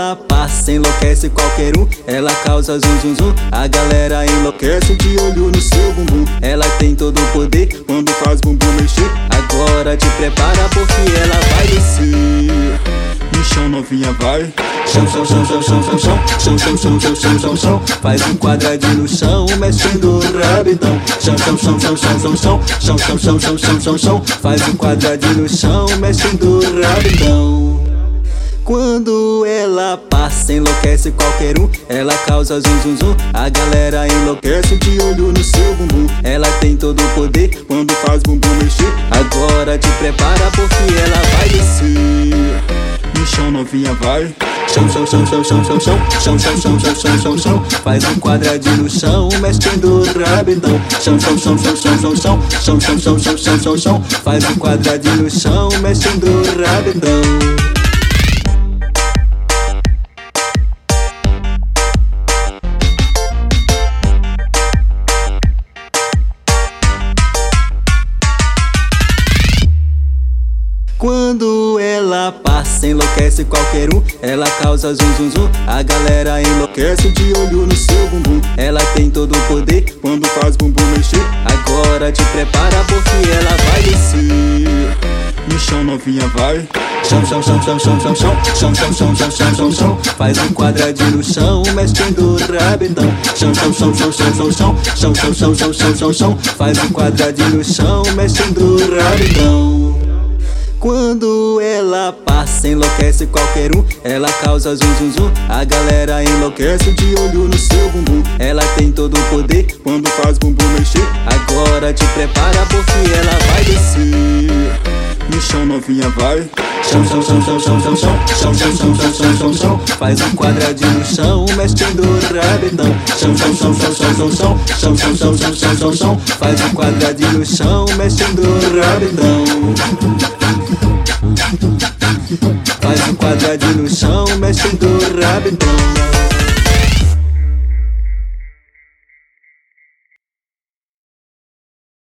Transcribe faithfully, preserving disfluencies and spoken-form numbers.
ela passa, enlouquece qualquer um. Ela causa zum zum zum, a galera enlouquece de olho no seu bumbum. Ela tem todo o poder quando faz bumbum mexer. Agora te prepara porque ela vai descer. No chão novinha vai. Chão, chão, chão, chão, chão, chão, chão. Chão, chão, chão, chão, chão, chão, chão. Faz um quadradinho no chão, mexendo o rabidão. Chão, chão, chão, chão, chão, chão, chão. Chão, chão, chão, chão, chão, chão, chão. Faz um quadradinho no chão, mexendo o rabidão. Quando ela passa, enlouquece qualquer um. Ela causa zum zum zum, a galera enlouquece de olho no seu bumbum. Ela tem todo o poder quando faz bumbum mexer. Agora te prepara porque ela vai descer. No chão novinha vai. Chão, chão, chão, chão, chão, chão, chão. Chão, chão, chão, chão, chão, chão, chão. Faz um quadradinho no chão, mexendo o rabidão. Chão, chão, chão, chão, chão, chão, chão. Chão, chão, chão, chão, chão, chão, chão. Faz um quadradinho no chão, mexendo o rabidão. Quando ela passa, enlouquece qualquer um. Ela causa zum zum zum, a galera enlouquece de olho no seu bumbum. Ela tem todo o poder quando faz bumbum mexer. Agora te prepara porque ela vai descer. No chão novinha vai. Chão, chão, chão, chão, chão, chão, chão. Chão, chão, chão, chão, chão, chão, chão. Faz um quadradinho no chão, mexendo o rabidão. Chão, chão, chão, chão, chão, chão, chão. Chão, chão, chão, chão, chão, chão, chão. Faz um quadradinho no chão, mexendo o rabidão. Quando ela passa, enlouquece qualquer um. Ela causa zum zum zum, a galera enlouquece de olho no seu bumbum. Ela tem todo o poder quando faz bumbum mexer. Agora te prepara porque ela vai descer. No chão novinha vai. Chão, chão, chão, chão, chão, chão, chão. Chão, chão, chão, chão, chão, chão, chão. Faz um quadradinho no chão, mexendo o rabidão. Chão, chão, chão, chão, chão, chão, chão. Chão, chão, chão, chão, chão, chão, chão. Faz um quadradinho no chão, mexendo o rabidão. Faz um quadradinho no chão, mexendo o rabidão.